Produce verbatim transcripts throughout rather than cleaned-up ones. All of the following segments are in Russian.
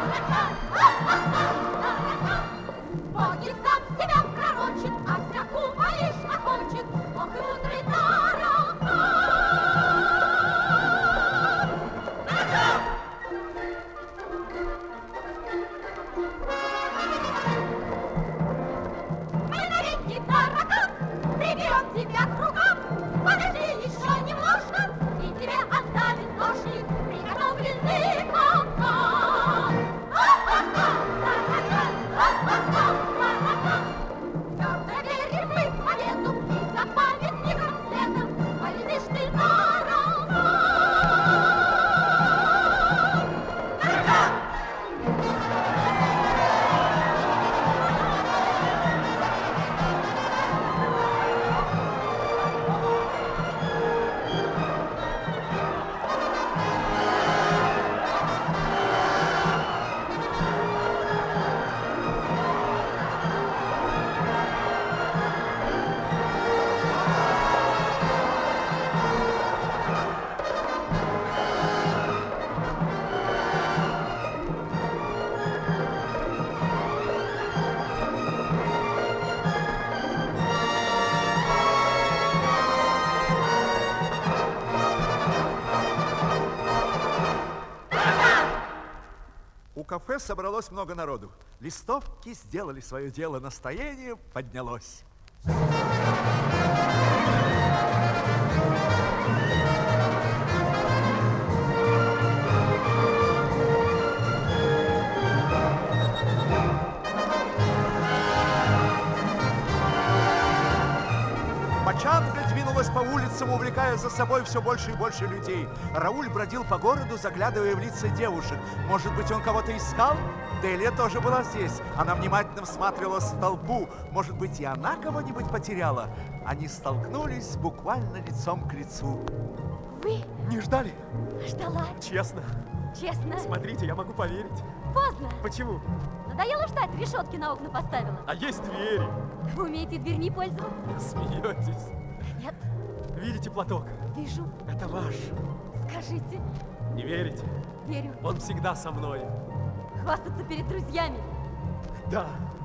Боги сам себя пророчит, а всякого лишь охочет. Ох, и мудрый таракан. Маленький таракан, приберем тебя к рукам. Подожди еще немножко, и тебе оставит ножик приготовленный капкан. Таракан, таракан, таракан. Твердо верим мы в победу, и за памятником следом полетишь ты, таракан. Таракан! У кафе собралось много народу. Листовки сделали свое дело, настроение поднялось. Пачанга двинулась по улицам, увлекая за собой все больше и больше людей. Рауль бродил по городу, заглядывая в лица девушек. Может быть, он кого-то искал? Делия тоже была здесь. Она внимательно всматривалась в толпу. Может быть, и она кого-нибудь потеряла? Они столкнулись буквально лицом к лицу. Вы? Не ждали? Ждала. Честно. Честно. Смотрите, я могу поверить. Поздно. Почему? Надоело ждать, решетки на окна поставила. А есть двери. Вы умеете дверьми пользоваться? Смеетесь? Нет. Видите платок? Вижу. Это ваш. Скажите. Не верите? Верю. Он всегда со мной. Хвастаться перед друзьями. Да.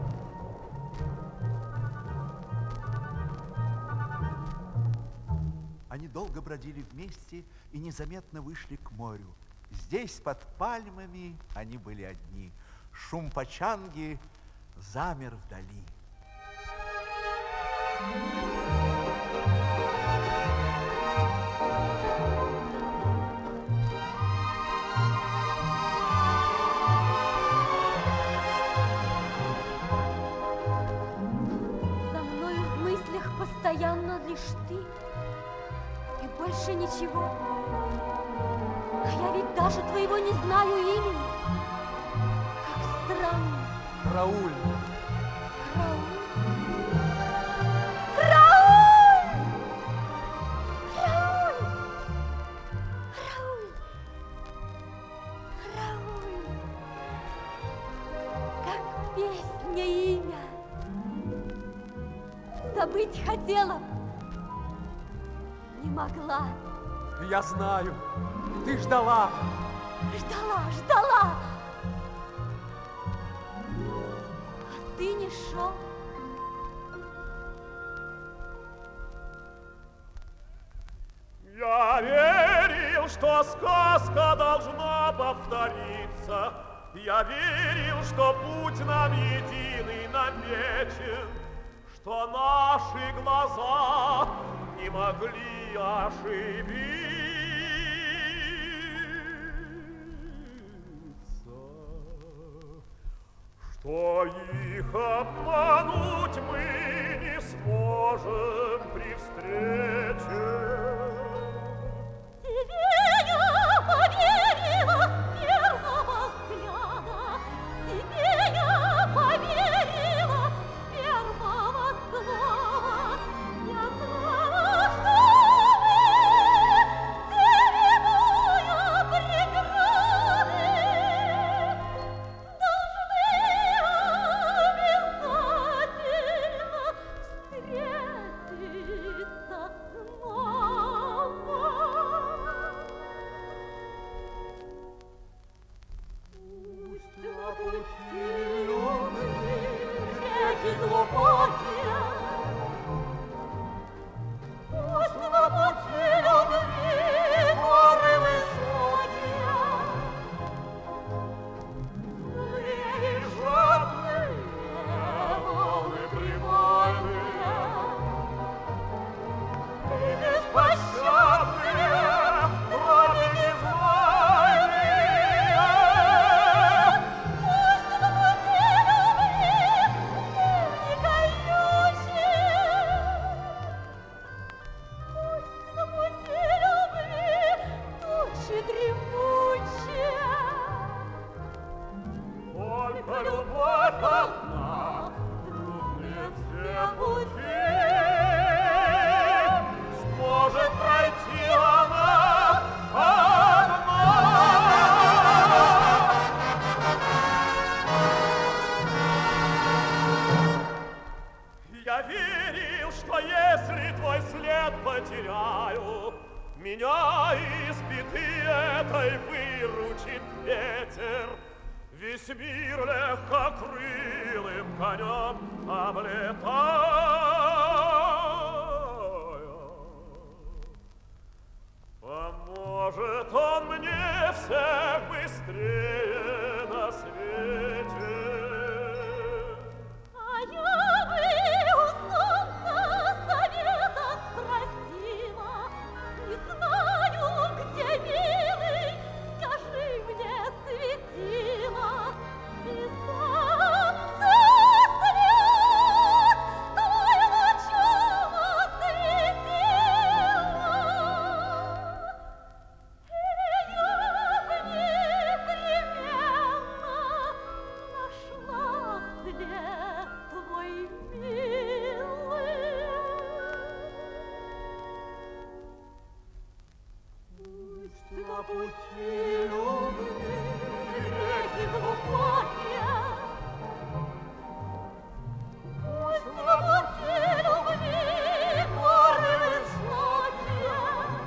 Они долго бродили вместе и незаметно вышли к морю. Здесь, под пальмами, они были одни. Шум Пачанги замер вдали. За мною в мыслях постоянно лишь ты. И больше ничего. А я ведь даже твоего не знаю имени. Как странно. Рауль. Рауль. Рауль! Рауль! Рауль! Рауль! Как песня имя. Забыть хотела. Не могла. Я знаю. Ты ждала. Ждала, ждала. А ты не шел. Я верил, что сказка должна повториться. Я верил, что путь нам единый намечен, что наши глаза не могли ошибиться, что их обмануть мы не сможем при встрече. Тебе я поверила с первого взгляда, тебе я поверила с первого слова. Я знала, что вы серебряные преграды должны обязательно встретиться с нами. Только любовь одна, труднее всех путей, сможет пройти она одна. Я верил, что если твой след потеряю, меня из беды этой выручит ветер. Весь мир легкокрылым конем облетая. Поможет он мне всех быстрее на свете. А я бы у солнца совета спросила, не знаю, где, милый, скажи мне, светило, и солнце свет твой лучом осветило. И я бы непременно нашла след твой милый. Пусть на пути любви реки глубокие, пусть на пути любви горы высокие,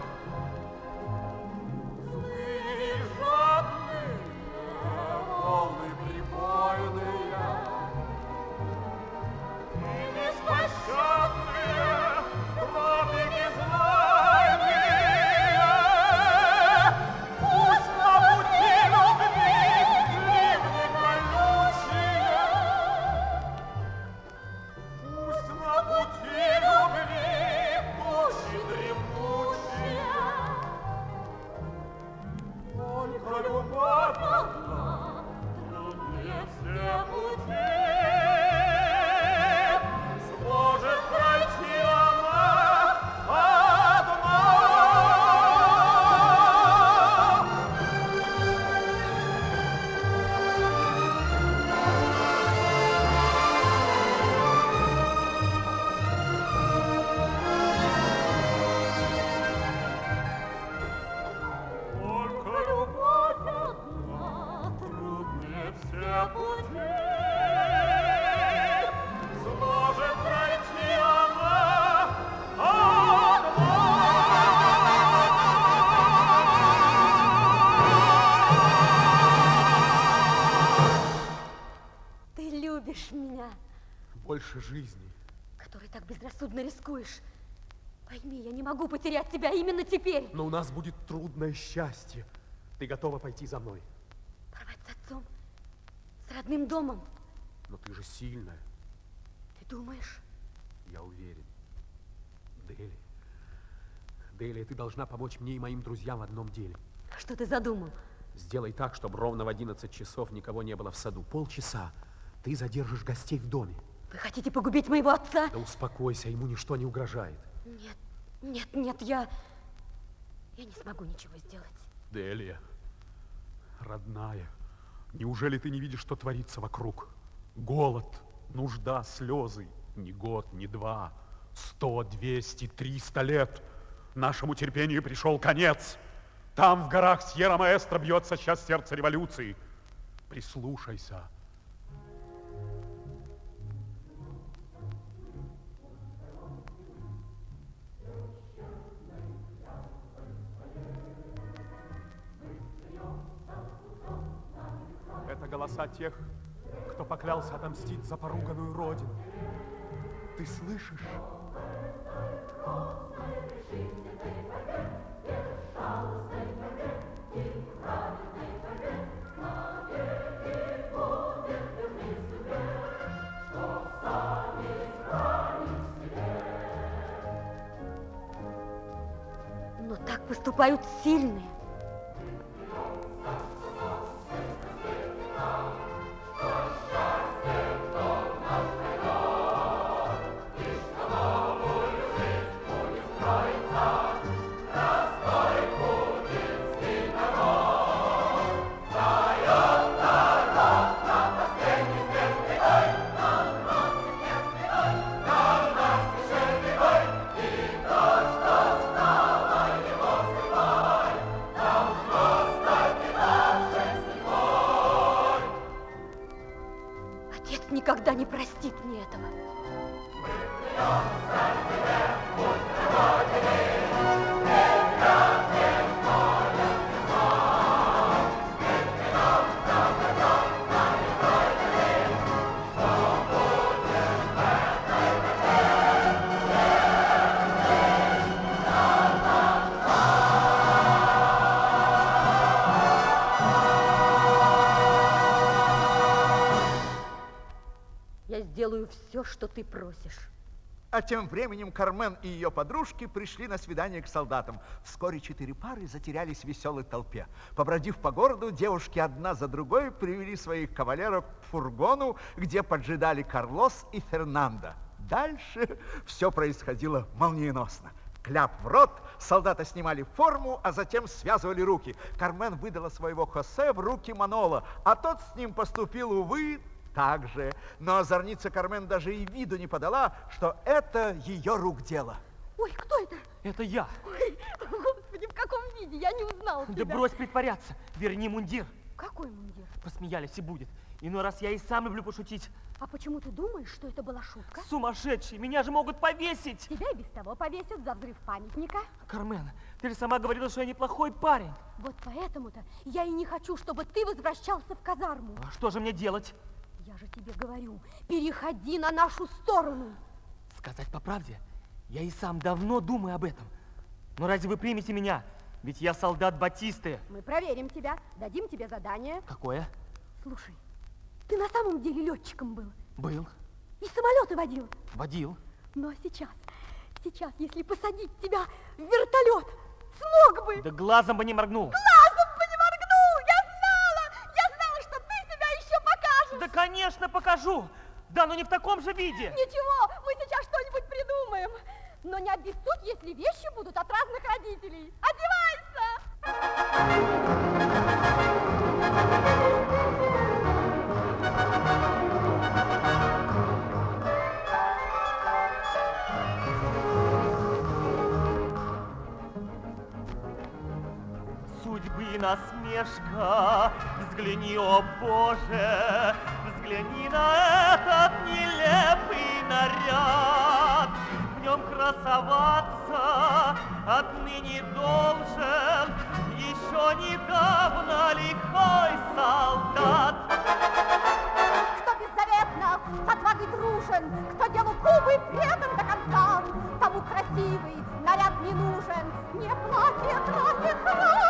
злые и жадные волны прибойные И беспощадные тропики знойные. Пусть на пути любви ливни колючие, пусть на пути любви тучи дремучие. Только любовь одна труднее всех путей, сможет пройти она одна. Только любовь одна труднее всех путей, сможет пройти она одна. Ты любишь меня, Больше жизни. который так безрассудно рискуешь. Пойми, я не могу потерять тебя именно теперь. Но у нас будет трудное счастье. Ты готова пойти за мной? Порвать с отцом, с родным домом. Но ты же сильная. Ты думаешь? Я уверен. Дели. Делия, ты должна помочь мне и моим друзьям в одном деле. Что ты задумал? Сделай так, чтобы ровно в одиннадцать часов никого не было в саду. Полчаса ты задержишь гостей в доме. Вы хотите погубить моего отца? Да успокойся, ему ничто не угрожает. Нет, нет, нет, я... Я не смогу ничего сделать. Делия, родная, неужели ты не видишь, что творится вокруг? Голод, нужда, слезы. Ни год, ни два, сто, двести, триста лет. Нашему терпению пришел конец. Там, в горах Сьерра-Маэстро, бьется сейчас сердце революции. Прислушайся. Это голоса тех, кто поклялся отомстить за поруганную родину. Ты слышишь? Но так поступают сильные. Встает народ на Отец никогда не простит мне этого. Я сделаю все, что ты просишь. А тем временем Кармен и ее подружки пришли на свидание к солдатам. Вскоре четыре пары затерялись в веселой толпе. Побродив по городу, девушки одна за другой привели своих кавалеров к фургону, где поджидали Карлос и Фернандо. Дальше все происходило молниеносно. Кляп в рот, солдаты снимали форму, а затем связывали руки. Кармен выдала своего Хосе в руки Манола, а тот с ним поступил, увы, так же. Но озорница Кармен даже и виду не подала, что это ее рук дело. Ой, кто это? Это я. Ой, Господи, в каком виде? Я не узнала Да тебя. брось притворяться. Верни мундир. Какой мундир? Посмеялись и будет. Иной раз я и сам люблю пошутить. А почему ты думаешь, что это была шутка? Сумасшедший, меня же могут повесить. Тебя и без того повесят за взрыв памятника. Кармен, ты же сама говорила, что я неплохой парень. Вот поэтому-то я и не хочу, чтобы ты возвращался в казарму. А что же мне делать? Я же тебе говорю, переходи на нашу сторону. Сказать по правде, я и сам давно думаю об этом. Но разве вы примете меня? Ведь я солдат Батисты. Мы проверим тебя, дадим тебе задание. Какое? Слушай, ты на самом деле летчиком был Был. и самолеты водил. Водил. Но сейчас, сейчас, если посадить тебя в вертолет, смог бы. Да глазом бы не моргнул. Глазом бы не моргнул! Я знала! Я знала, что ты себя еще покажешь! Да, конечно, покажу. Да, но не в таком же виде. Ничего, мы сейчас что-нибудь придумаем. Но не обессудь, если вещи будут от разных родителей. Одевайся! Судьбы насмешка, взгляни, о Боже, взгляни на этот нелепый наряд. В нем красоваться отныне должен еще недавно лихой солдат. Кто беззаветно с отвагой дружен, кто делу губы предан до конца, тому красивый наряд не нужен, не платье красит храбрец.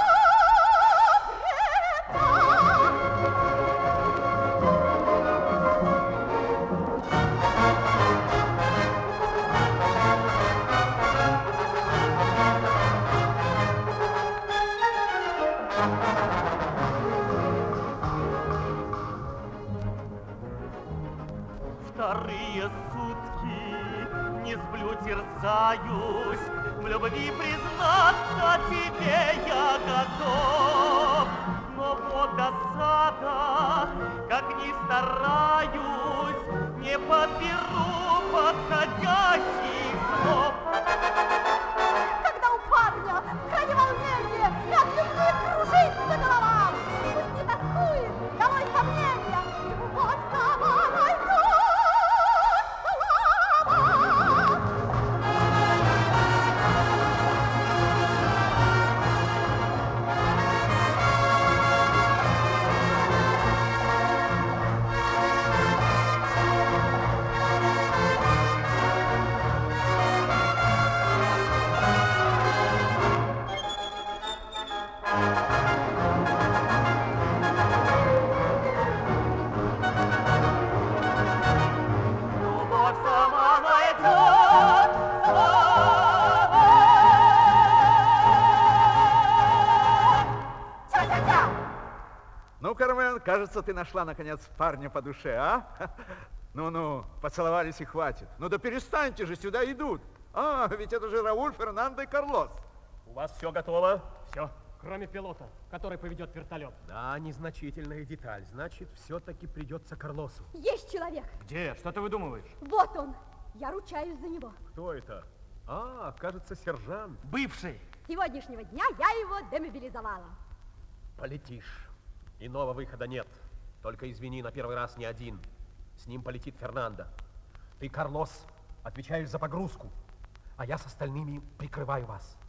Вторые сутки не сплю, терзаюсь, в любви признаться тебе я готов. Но вот досада, как ни стараюсь, не подберу подходящих слов. Когда у парня в крайне волнение и от любви кружится голова, пусть не тоскует, домой сомнения, любовь сама найдет слова. Любовь сама найдет слова. Тя-тя-тя! Ну, Кармен, кажется, ты нашла, наконец, парня по душе, а? Ну-ну, поцеловались и хватит. Ну да перестаньте же, сюда идут. А, ведь это же Рауль, Фернандо и Карлос. У вас все готово? Все, кроме пилота, который поведет вертолет. Да, незначительная деталь. Значит, все-таки придется Карлосу. Есть человек. Где? Что ты выдумываешь? Вот он. Я ручаюсь за него. Кто это? А, кажется, сержант. Бывший. С сегодняшнего дня я его демобилизовала. Полетишь. Иного выхода нет. Только извини, на первый раз не один. С ним полетит Фернандо. Ты, Карлос, отвечаешь за погрузку, а я с остальными прикрываю вас.